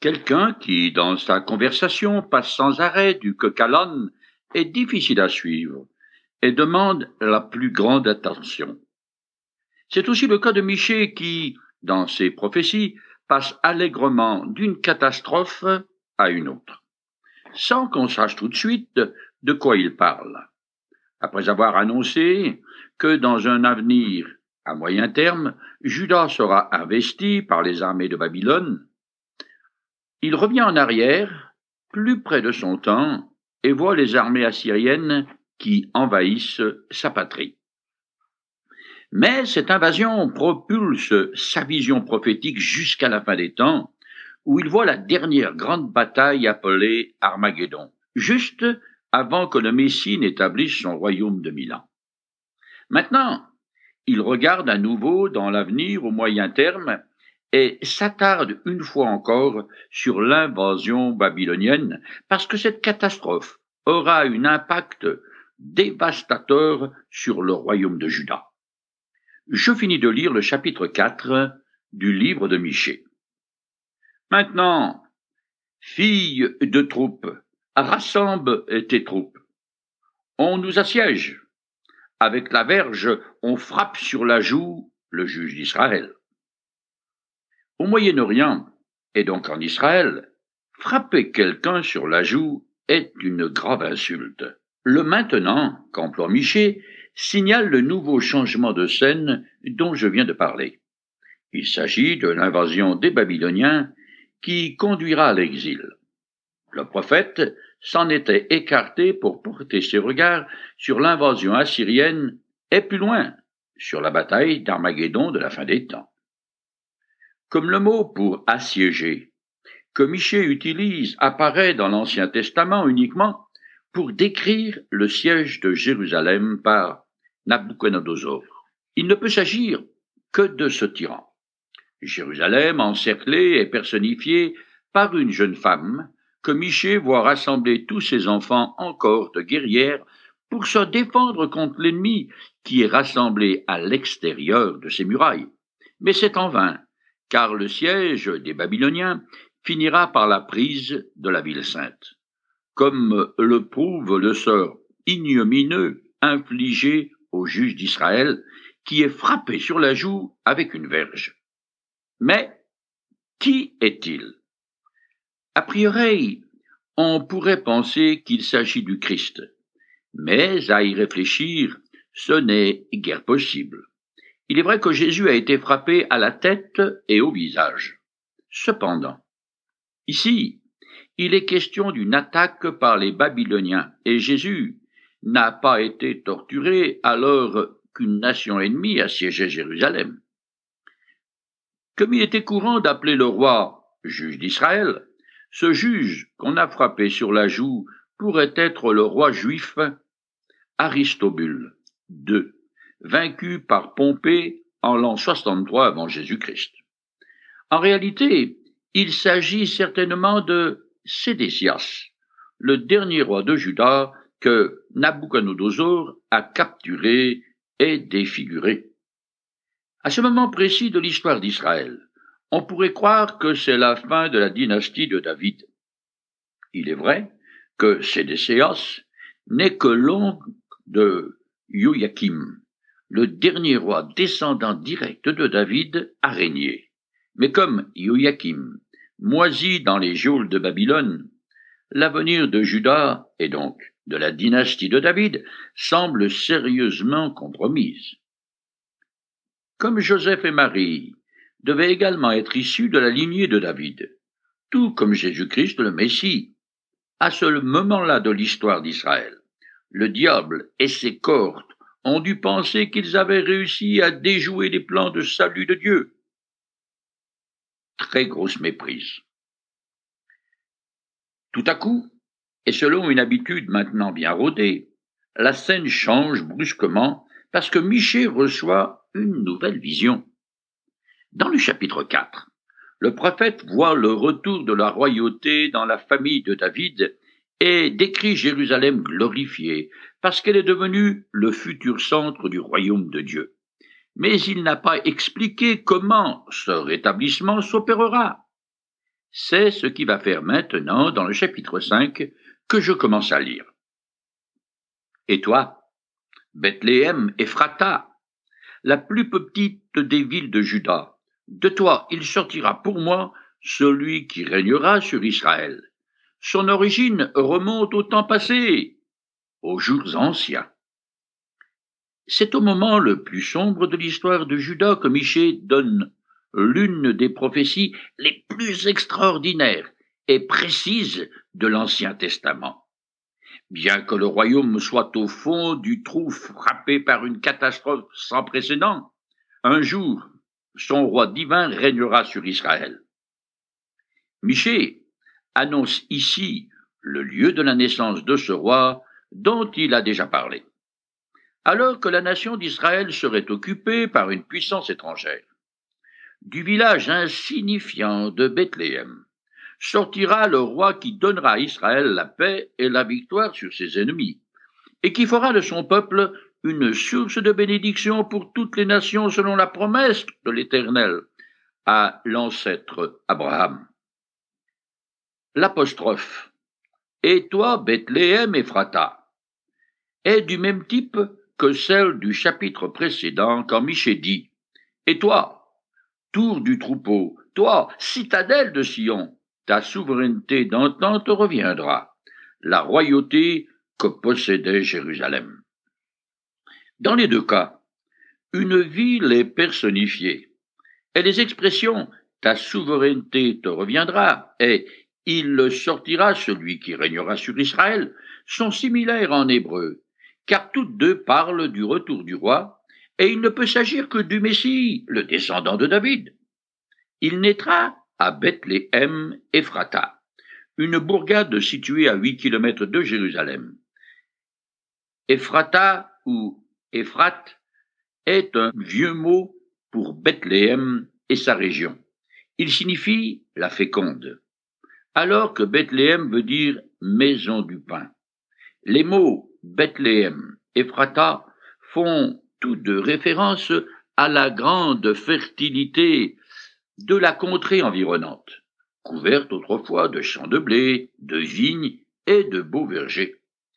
Quelqu'un qui, dans sa conversation, passe sans arrêt du coq à l'âne est difficile à suivre et demande la plus grande attention. C'est aussi le cas de Michée qui, dans ses prophéties, passe allègrement d'une catastrophe à une autre, sans qu'on sache tout de suite de quoi il parle. Après avoir annoncé que dans un avenir à moyen terme, Juda sera investi par les armées de Babylone, il revient en arrière, plus près de son temps, et voit les armées assyriennes qui envahissent sa patrie. Mais cette invasion propulse sa vision prophétique jusqu'à la fin des temps, où il voit la dernière grande bataille appelée Armageddon, juste avant que le Messie n'établisse son royaume de 1000 ans. Maintenant, il regarde à nouveau dans l'avenir au moyen terme et s'attarde une fois encore sur l'invasion babylonienne, parce que cette catastrophe aura un impact dévastateur sur le royaume de Juda. Je finis de lire le chapitre 4 du livre de Michée. Maintenant, fille de troupes, rassemble tes troupes. On nous assiège. Avec la verge, on frappe sur la joue le juge d'Israël. Au Moyen-Orient, et donc en Israël, frapper quelqu'un sur la joue est une grave insulte. Le maintenant qu'emploie Michée signale le nouveau changement de scène dont je viens de parler. Il s'agit de l'invasion des Babyloniens qui conduira à l'exil. Le prophète s'en était écarté pour porter ses regards sur l'invasion assyrienne et plus loin, sur la bataille d'Armageddon de la fin des temps. Comme le mot pour assiéger, que Michée utilise, apparaît dans l'Ancien Testament uniquement pour décrire le siège de Jérusalem par Nabuchodonosor. Il ne peut s'agir que de ce tyran. Jérusalem encerclée est personnifiée par une jeune femme que Michée voit rassembler tous ses enfants en cohorte guerrière pour se défendre contre l'ennemi qui est rassemblé à l'extérieur de ses murailles. Mais c'est en vain, car le siège des Babyloniens finira par la prise de la ville sainte, comme le prouve le sort ignominieux infligé au juge d'Israël, qui est frappé sur la joue avec une verge. Mais qui est-il? A priori, on pourrait penser qu'il s'agit du Christ, mais à y réfléchir, ce n'est guère possible. Il est vrai que Jésus a été frappé à la tête et au visage. Cependant, ici, il est question d'une attaque par les Babyloniens, et Jésus n'a pas été torturé alors qu'une nation ennemie assiégeait Jérusalem. Comme il était courant d'appeler le roi juge d'Israël, ce juge qu'on a frappé sur la joue pourrait être le roi juif Aristobule II, vaincu par Pompée en l'an 63 avant Jésus-Christ. En réalité, il s'agit certainement de Sédécias, le dernier roi de Juda que Nabuchodonosor a capturé et défiguré. À ce moment précis de l'histoire d'Israël, on pourrait croire que c'est la fin de la dynastie de David. Il est vrai que Sédécias n'est que l'oncle de Joachim, le dernier roi descendant direct de David a régné. Mais comme Joachim moisit dans les geôles de Babylone, l'avenir de Juda, et donc de la dynastie de David, semble sérieusement compromise. Comme Joseph et Marie devaient également être issus de la lignée de David, tout comme Jésus-Christ le Messie, à ce moment-là de l'histoire d'Israël, le diable et ses cohortes ont dû penser qu'ils avaient réussi à déjouer les plans de salut de Dieu. Très grosse méprise. Tout à coup, et selon une habitude maintenant bien rodée, la scène change brusquement parce que Michée reçoit une nouvelle vision. Dans le chapitre 4, le prophète voit le retour de la royauté dans la famille de David et décrit Jérusalem glorifiée parce qu'elle est devenue le futur centre du royaume de Dieu. Mais il n'a pas expliqué comment ce rétablissement s'opérera. C'est ce qui va faire maintenant dans le chapitre 5 que je commence à lire. Et toi, Bethléem Ephrata, la plus petite des villes de Juda, de toi il sortira pour moi celui qui régnera sur Israël. Son origine remonte au temps passé, aux jours anciens. C'est au moment le plus sombre de l'histoire de Juda que Michée donne l'une des prophéties les plus extraordinaires et précises de l'Ancien Testament. Bien que le royaume soit au fond du trou frappé par une catastrophe sans précédent, un jour, son roi divin régnera sur Israël. Michée annonce ici le lieu de la naissance de ce roi dont il a déjà parlé. Alors que la nation d'Israël serait occupée par une puissance étrangère, du village insignifiant de Bethléem sortira le roi qui donnera à Israël la paix et la victoire sur ses ennemis, et qui fera de son peuple une source de bénédiction pour toutes les nations selon la promesse de l'Éternel à l'ancêtre Abraham. L'apostrophe « Et toi, Bethléem Ephrata » est du même type que celle du chapitre précédent quand Michée dit « Et toi, tour du troupeau, toi, citadelle de Sion, ta souveraineté d'antan te reviendra, la royauté que possédait Jérusalem. » Dans les deux cas, une ville est personnifiée, et les expressions « ta souveraineté te reviendra » et « il sortira celui qui régnera sur Israël » sont similaires en hébreu, car toutes deux parlent du retour du roi, et il ne peut s'agir que du Messie, le descendant de David. Il naîtra à Bethléem Ephrata, une bourgade située à 8 kilomètres de Jérusalem. Ephrata ou Ephrat est un vieux mot pour Bethléem et sa région. Il signifie la féconde, alors que Bethléem veut dire maison du pain. Les mots Bethléem et Ephrata font tous deux référence à la grande fertilité de la contrée environnante, couverte autrefois de champs de blé, de vignes et de beaux vergers.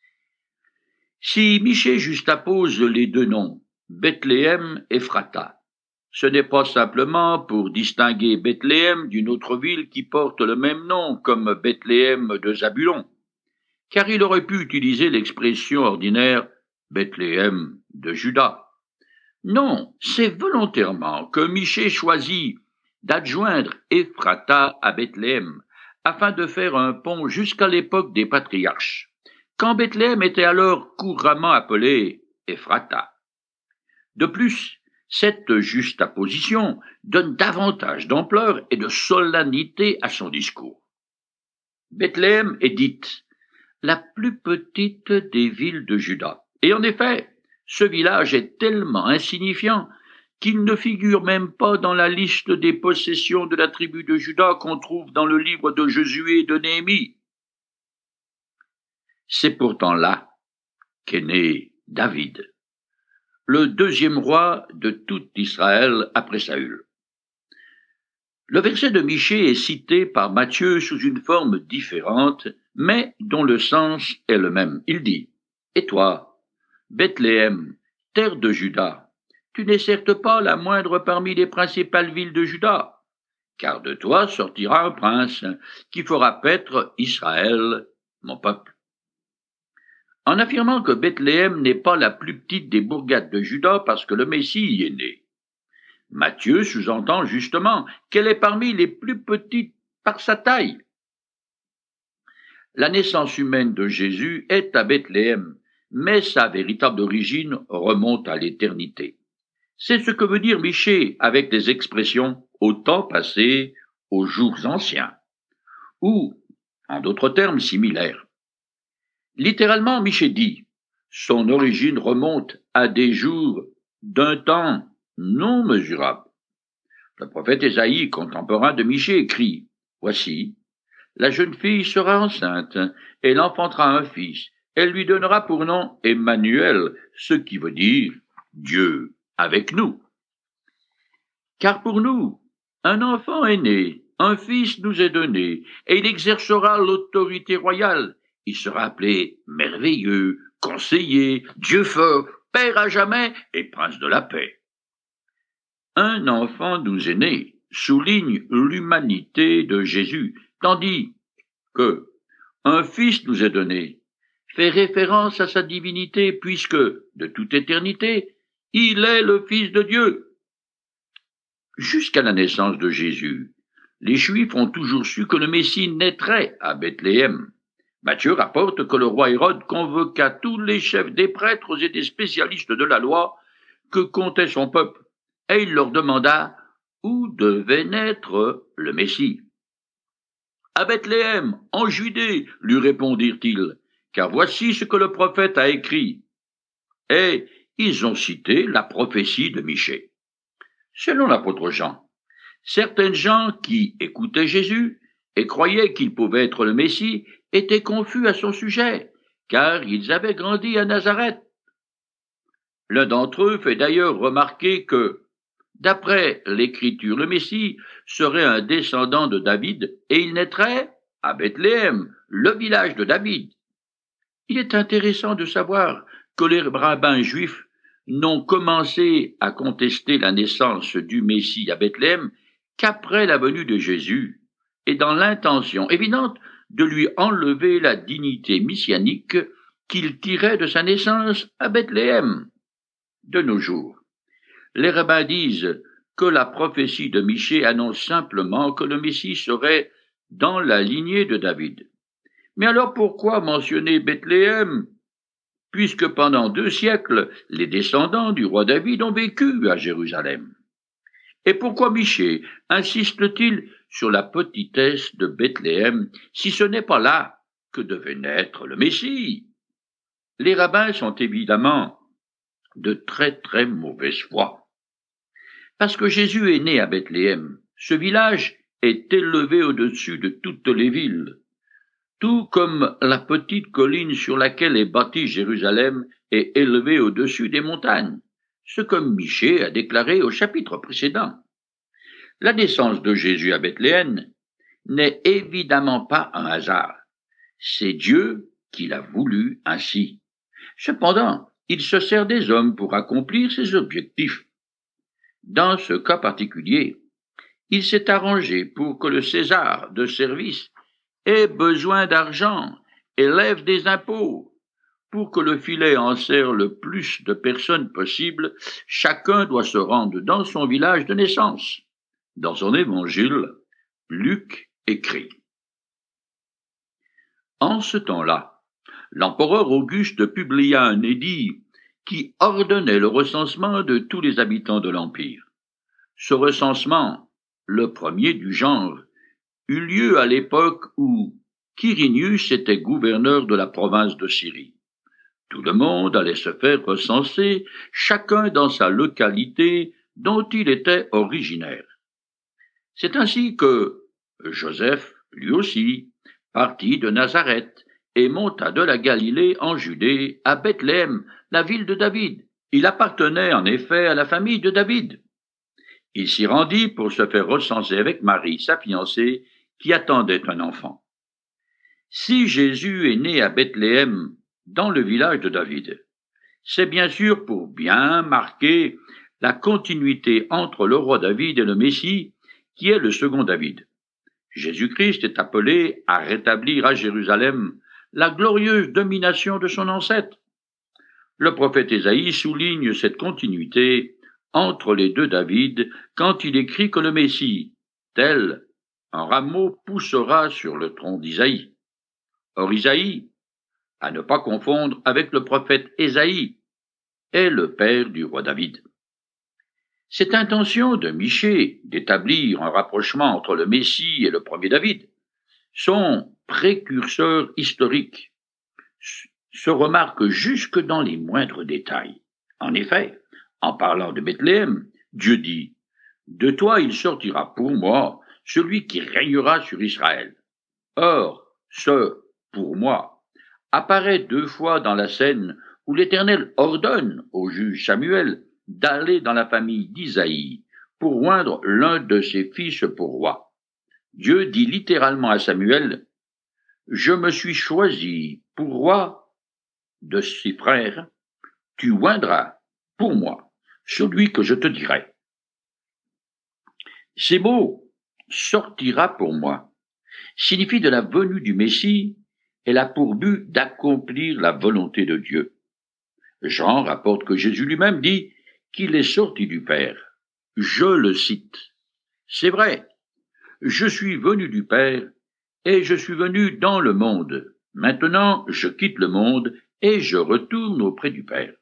Si Michée juxtapose les deux noms, Bethléem et Ephrata, ce n'est pas simplement pour distinguer Bethléem d'une autre ville qui porte le même nom, comme Bethléem de Zabulon, car il aurait pu utiliser l'expression ordinaire Bethléem de Juda. Non, c'est volontairement que Michée choisit d'adjoindre Ephrata à Bethléem, afin de faire un pont jusqu'à l'époque des patriarches, quand Bethléem était alors couramment appelée Ephrata. De plus, cette juxtaposition donne davantage d'ampleur et de solennité à son discours. Bethléem est dite la plus petite des villes de Juda. Et en effet, ce village est tellement insignifiant qu'il ne figure même pas dans la liste des possessions de la tribu de Juda qu'on trouve dans le livre de Josué et de Néhémie. C'est pourtant là qu'est né David, le deuxième roi de tout Israël après Saül. Le verset de Michée est cité par Matthieu sous une forme différente, mais dont le sens est le même. Il dit « Et toi, Bethléem, terre de Juda, tu n'es certes pas la moindre parmi les principales villes de Juda, car de toi sortira un prince qui fera paître Israël, mon peuple. » En affirmant que Bethléem n'est pas la plus petite des bourgades de Juda parce que le Messie y est né, Matthieu sous-entend justement qu'elle est parmi les plus petites par sa taille. La naissance humaine de Jésus est à Bethléem, mais sa véritable origine remonte à l'éternité. C'est ce que veut dire Michée avec les expressions « au temps passé, aux jours anciens » ou, en d'autres termes similaires. Littéralement, Michée dit « son origine remonte à des jours d'un temps non mesurable ». Le prophète Ésaïe, contemporain de Michée, écrit « Voici, la jeune fille sera enceinte, elle enfantera un fils, elle lui donnera pour nom Emmanuel, ce qui veut dire Dieu avec nous. Car pour nous, un enfant est né, Un fils nous est donné, et il exercera l'autorité royale. Il sera appelé merveilleux, conseiller, Dieu fort, Père à jamais et prince de la paix. Un enfant nous est né souligne l'humanité de Jésus, tandis que un fils nous est donné fait référence à sa divinité, puisque, de toute éternité, il est le Fils de Dieu. Jusqu'à la naissance de Jésus, les Juifs ont toujours su que le Messie naîtrait à Bethléem. Matthieu rapporte que le roi Hérode convoqua tous les chefs des prêtres et des spécialistes de la loi que comptait son peuple, et il leur demanda où devait naître le Messie. À Bethléem, en Judée, lui répondirent-ils, car voici ce que le prophète a écrit. Et ils ont cité la prophétie de Michée. Selon l'apôtre Jean, certaines gens qui écoutaient Jésus et croyaient qu'il pouvait être le Messie étaient confus à son sujet, car ils avaient grandi à Nazareth. L'un d'entre eux fait d'ailleurs remarquer que, d'après l'Écriture, le Messie serait un descendant de David et il naîtrait à Bethléem, le village de David. Il est intéressant de savoir que les rabbins juifs n'ont commencé à contester la naissance du Messie à Bethléem qu'après la venue de Jésus et dans l'intention évidente de lui enlever la dignité messianique qu'il tirait de sa naissance à Bethléem. De nos jours, les rabbins disent que la prophétie de Michée annonce simplement que le Messie serait dans la lignée de David. Mais alors pourquoi mentionner Bethléem, puisque pendant 2 siècles, les descendants du roi David ont vécu à Jérusalem? Et pourquoi Michée insiste-t-il sur la petitesse de Bethléem, si ce n'est pas là que devait naître le Messie? Les rabbins sont évidemment de très très mauvaise foi. Parce que Jésus est né à Bethléem, ce village est élevé au-dessus de toutes les villes, tout comme la petite colline sur laquelle est bâtie Jérusalem est élevée au-dessus des montagnes, ce que Michée a déclaré au chapitre précédent. La naissance de Jésus à Bethléem n'est évidemment pas un hasard. C'est Dieu qui l'a voulu ainsi. Cependant, il se sert des hommes pour accomplir ses objectifs. Dans ce cas particulier, il s'est arrangé pour que le César de service ait besoin d'argent et lève des impôts. Pour que le filet enserre le plus de personnes possible, chacun doit se rendre dans son village de naissance. Dans son évangile, Luc écrit: En ce temps-là, l'empereur Auguste publia un édit qui ordonnait le recensement de tous les habitants de l'Empire. Ce recensement, le premier du genre, eut lieu à l'époque où Quirinius était gouverneur de la province de Syrie. Tout le monde allait se faire recenser, chacun dans sa localité dont il était originaire. C'est ainsi que Joseph, lui aussi, partit de Nazareth et monta de la Galilée en Judée à Bethléem, la ville de David. Il appartenait en effet à la famille de David. Il s'y rendit pour se faire recenser avec Marie, sa fiancée, qui attendait un enfant. Si Jésus est né à Bethléem, dans le village de David, c'est bien sûr pour bien marquer la continuité entre le roi David et le Messie, qui est le second David. Jésus-Christ est appelé à rétablir à Jérusalem la glorieuse domination de son ancêtre. Le prophète Ésaïe souligne cette continuité entre les deux David quand il écrit que le Messie, tel un rameau, poussera sur le tronc d'Isaïe. Or Isaïe, à ne pas confondre avec le prophète Ésaïe, est le père du roi David. Cette intention de Michée d'établir un rapprochement entre le Messie et le premier David, son précurseur historique, se remarque jusque dans les moindres détails. En effet, en parlant de Bethléem, Dieu dit « De toi il sortira pour moi celui qui régnera sur Israël. » Or, ce « pour moi » apparaît 2 fois dans la scène où l'Éternel ordonne au juge Samuel d'aller dans la famille d'Isaïe pour oindre l'un de ses fils pour roi. Dieu dit littéralement à Samuel, « Je me suis choisi pour roi de ses frères, tu oindras pour moi celui que je te dirai. » Ces mots « sortira pour moi » signifient de la venue du Messie. Elle a pour but d'accomplir la volonté de Dieu. Jean rapporte que Jésus lui-même dit qu'il est sorti du Père. Je le cite. C'est vrai, je suis venu du Père et je suis venu dans le monde. Maintenant, je quitte le monde et je retourne auprès du Père.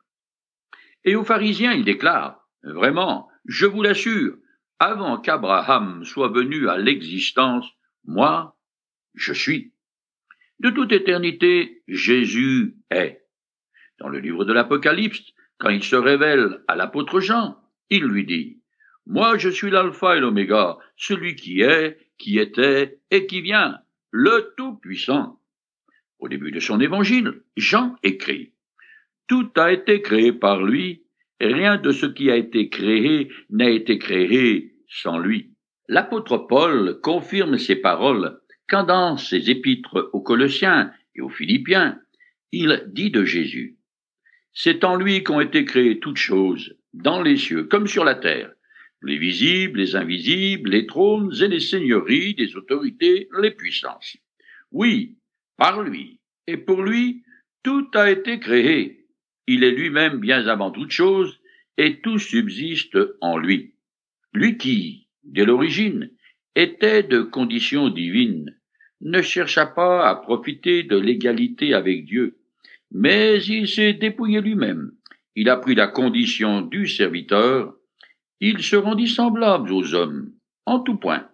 Et aux pharisiens, il déclare, vraiment, je vous l'assure, avant qu'Abraham soit venu à l'existence, moi, je suis. De toute éternité, Jésus est. Dans le livre de l'Apocalypse, quand il se révèle à l'apôtre Jean, il lui dit « Moi je suis l'alpha et l'oméga, celui qui est, qui était et qui vient, le Tout-Puissant. » Au début de son évangile, Jean écrit « Tout a été créé par lui, et rien de ce qui a été créé n'a été créé sans lui. » L'apôtre Paul confirme ces paroles quand dans ses épîtres aux Colossiens et aux Philippiens, il dit de Jésus « C'est en lui qu'ont été créées toutes choses, dans les cieux comme sur la terre, les visibles, les invisibles, les trônes et les seigneuries, les autorités, les puissances. Oui, par lui et pour lui, tout a été créé. Il est lui-même bien avant toutes choses, et tout subsiste en lui. Lui qui, dès l'origine, était de condition divine, ne chercha pas à profiter de l'égalité avec Dieu, mais il s'est dépouillé lui-même. Il a pris la condition du serviteur. Il se rendit semblable aux hommes, en tout point.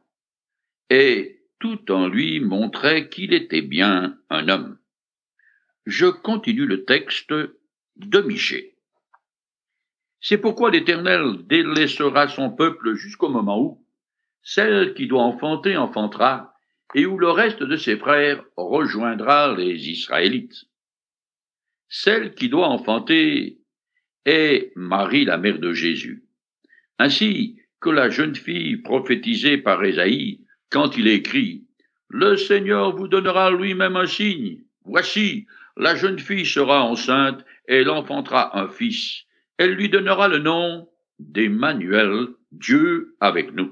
Et tout en lui montrait qu'il était bien un homme. Je continue le texte de Michée. C'est pourquoi l'Éternel délaissera son peuple jusqu'au moment où celle qui doit enfanter enfantera, et où le reste de ses frères rejoindra les Israélites. Celle qui doit enfanter est Marie, la mère de Jésus, ainsi que la jeune fille prophétisée par Ésaïe quand il écrit « Le Seigneur vous donnera lui-même un signe. Voici, la jeune fille sera enceinte et elle enfantera un fils. Elle lui donnera le nom d'Emmanuel, Dieu avec nous. »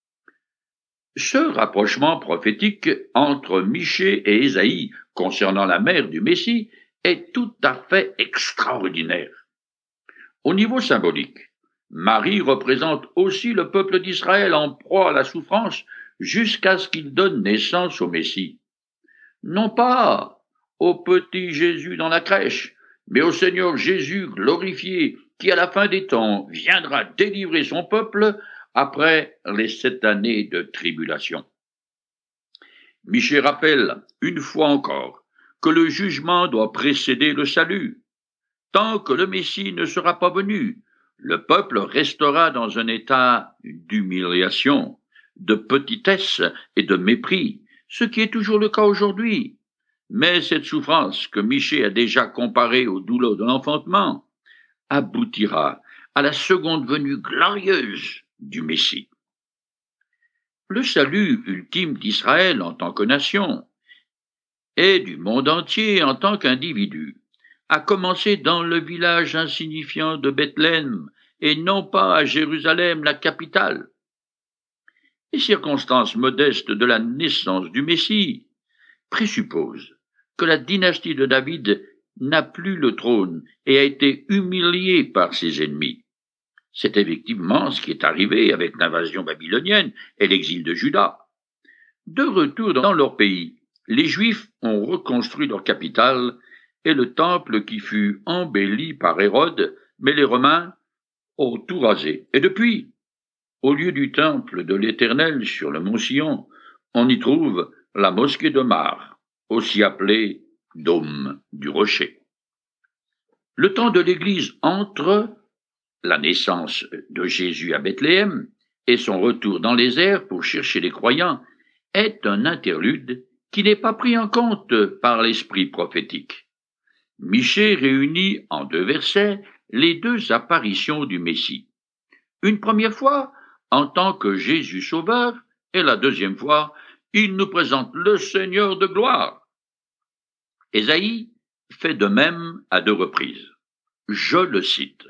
Ce rapprochement prophétique entre Michée et Ésaïe concernant la mère du Messie est tout à fait extraordinaire. Au niveau symbolique, Marie représente aussi le peuple d'Israël en proie à la souffrance jusqu'à ce qu'il donne naissance au Messie. Non pas au petit Jésus dans la crèche, mais au Seigneur Jésus glorifié qui à la fin des temps viendra délivrer son peuple après les 7 années de tribulation. Michée rappelle, une fois encore, que le jugement doit précéder le salut. Tant que le Messie ne sera pas venu, le peuple restera dans un état d'humiliation, de petitesse et de mépris, ce qui est toujours le cas aujourd'hui. Mais cette souffrance que Michée a déjà comparée aux douleurs de l'enfantement aboutira à la seconde venue glorieuse du Messie. Le salut ultime d'Israël en tant que nation et du monde entier en tant qu'individu a commencé dans le village insignifiant de Bethléem et non pas à Jérusalem, la capitale. Les circonstances modestes de la naissance du Messie présupposent que la dynastie de David n'a plus le trône et a été humiliée par ses ennemis. C'est effectivement ce qui est arrivé avec l'invasion babylonienne et l'exil de Juda. De retour dans leur pays, les Juifs ont reconstruit leur capitale et le temple qui fut embelli par Hérode, mais les Romains ont tout rasé. Et depuis, au lieu du temple de l'Éternel sur le mont Sion, on y trouve la mosquée d'Omar, aussi appelée Dôme du Rocher. Le temps de l'Église entre la naissance de Jésus à Bethléem et son retour dans les airs pour chercher les croyants est un interlude qui n'est pas pris en compte par l'esprit prophétique. Michée réunit en 2 versets les 2 apparitions du Messie. Une première fois en tant que Jésus sauveur Et la deuxième fois, il nous présente le Seigneur de gloire. Ésaïe fait de même à 2 reprises. Je le cite.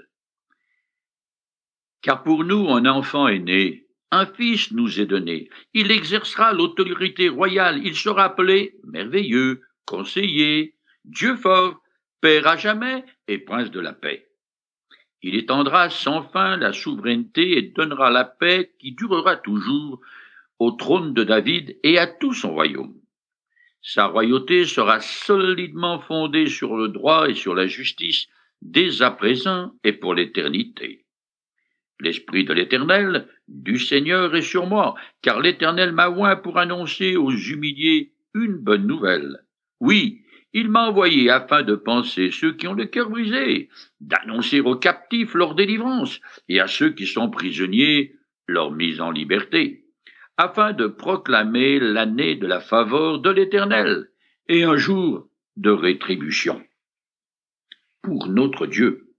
Car pour nous un enfant est né, un fils nous est donné. Il exercera l'autorité royale. Il sera appelé merveilleux, conseiller, Dieu fort, Père à jamais et prince de la paix. Il étendra sans fin la souveraineté et donnera la paix qui durera toujours au trône de David et à tout son royaume. Sa royauté sera solidement fondée sur le droit et sur la justice dès à présent et pour l'éternité. L'Esprit de l'Éternel, du Seigneur est sur moi, car l'Éternel m'a oint pour annoncer aux humiliés une bonne nouvelle. Oui, il m'a envoyé afin de panser ceux qui ont le cœur brisé, d'annoncer aux captifs leur délivrance, et à ceux qui sont prisonniers leur mise en liberté, afin de proclamer l'année de la faveur de l'Éternel, et un jour de rétribution pour notre Dieu.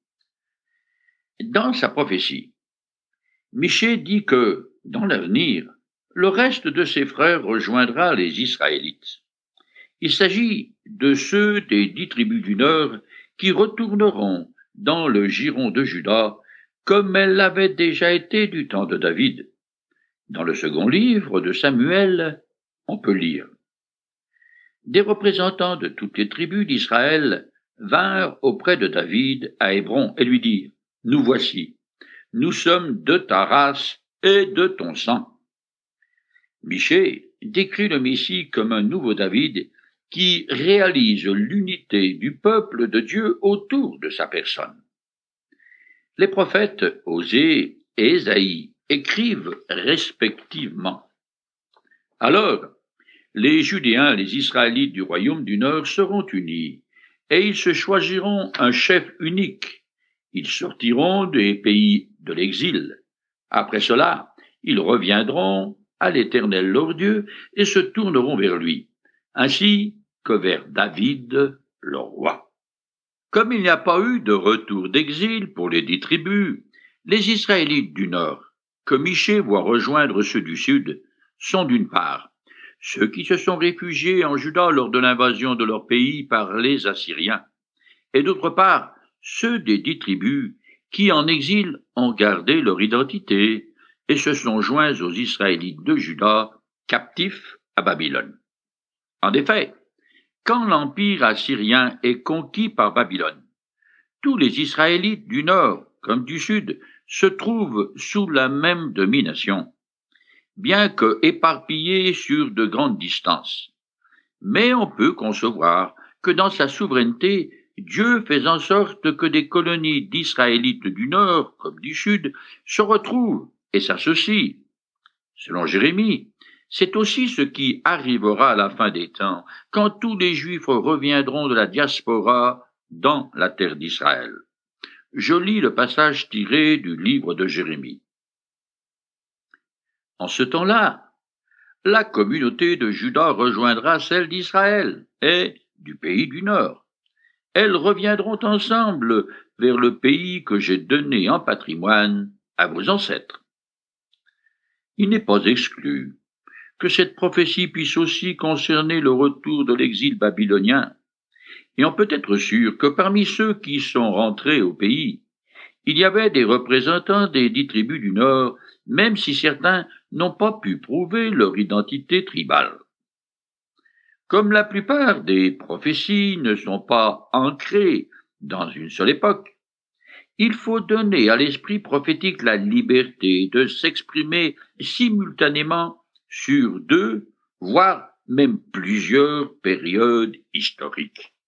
Dans sa prophétie, Michée dit que, dans l'avenir, le reste de ses frères rejoindra les Israélites. Il s'agit de ceux des 10 tribus du Nord qui retourneront dans le giron de Juda, comme elles l'avaient déjà été du temps de David. Dans le second livre de Samuel, on peut lire: Des représentants de toutes les tribus d'Israël vinrent auprès de David à Hébron et lui dirent: Nous voici. Nous sommes de ta race et de ton sang. Michée décrit le Messie comme un nouveau David qui réalise l'unité du peuple de Dieu autour de sa personne. Les prophètes Osée et Ésaïe écrivent respectivement: Alors, les Judéens, les Israélites du royaume du Nord seront unis, et ils se choisiront un chef unique. Ils sortiront des pays de l'exil. Après cela, ils reviendront à l'Éternel leur Dieu et se tourneront vers lui, ainsi que vers David, leur roi. Comme il n'y a pas eu de retour d'exil pour les 10 tribus, les Israélites du Nord, que Michée voit rejoindre ceux du Sud, sont d'une part ceux qui se sont réfugiés en Juda lors de l'invasion de leur pays par les Assyriens, et d'autre part ceux des 10 tribus qui, en exil, ont gardé leur identité et se sont joints aux Israélites de Juda, captifs à Babylone. En effet, quand l'empire assyrien est conquis par Babylone, tous les Israélites du nord comme du sud se trouvent sous la même domination, bien que éparpillés sur de grandes distances. Mais on peut concevoir que dans sa souveraineté, Dieu fait en sorte que des colonies d'Israélites du nord comme du sud se retrouvent et s'associent. Selon Jérémie, c'est aussi ce qui arrivera à la fin des temps, quand tous les Juifs reviendront de la diaspora dans la terre d'Israël. Je lis le passage tiré du livre de Jérémie. En ce temps-là, la communauté de Juda rejoindra celle d'Israël et du pays du Nord. Elles reviendront ensemble vers le pays que j'ai donné en patrimoine à vos ancêtres. Il n'est pas exclu que cette prophétie puisse aussi concerner le retour de l'exil babylonien, et on peut être sûr que parmi ceux qui sont rentrés au pays, il y avait des représentants des 10 tribus du Nord, même si certains n'ont pas pu prouver leur identité tribale. Comme la plupart des prophéties ne sont pas ancrées dans une seule époque, il faut donner à l'esprit prophétique la liberté de s'exprimer simultanément sur 2, voire même plusieurs périodes historiques.